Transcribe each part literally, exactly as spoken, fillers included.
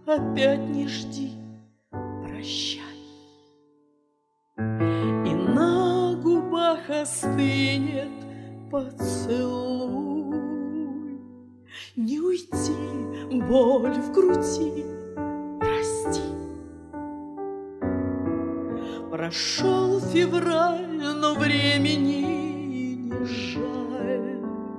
опять не жди, прощай. И на губах остынет поцелуй, не уйти, боль в груди, прости. Прошел февраль, но времени не жаль,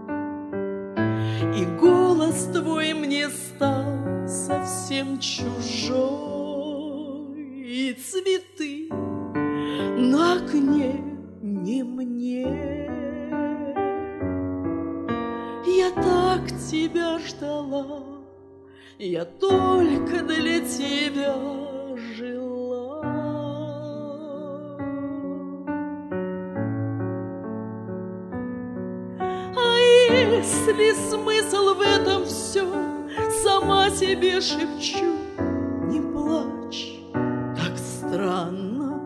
и голос твой мне стал совсем чужой, и цветы на окне не мне. Я так тебя ждала, я только для тебя жила. А если смысл в этом всем, сама себе шепчу: не плачь, так странно.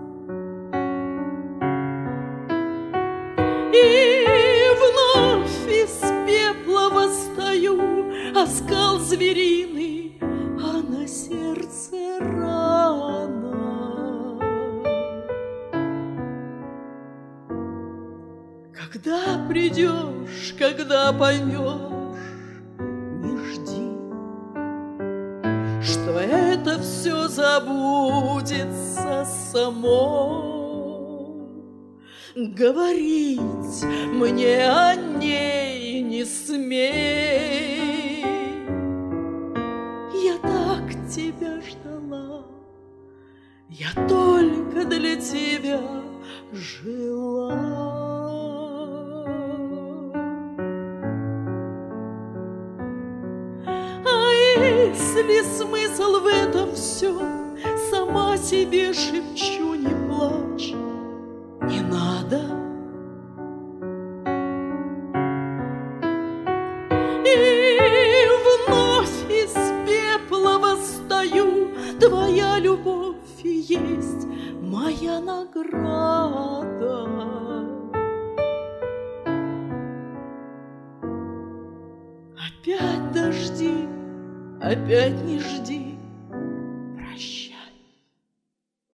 И вновь из пепла восстаю, оскал звериный, а на сердце рана. Когда придешь, когда поймешь, не жди, что это все забудется само. Говорить мне о ней не смей. Я так тебя ждала, я только для тебя жила. А если смысл в этом всем, сама себе шепчу: не плачь, не надо. И вновь из пепла восстаю, твоя любовь есть моя награда. Опять дожди, опять не жди,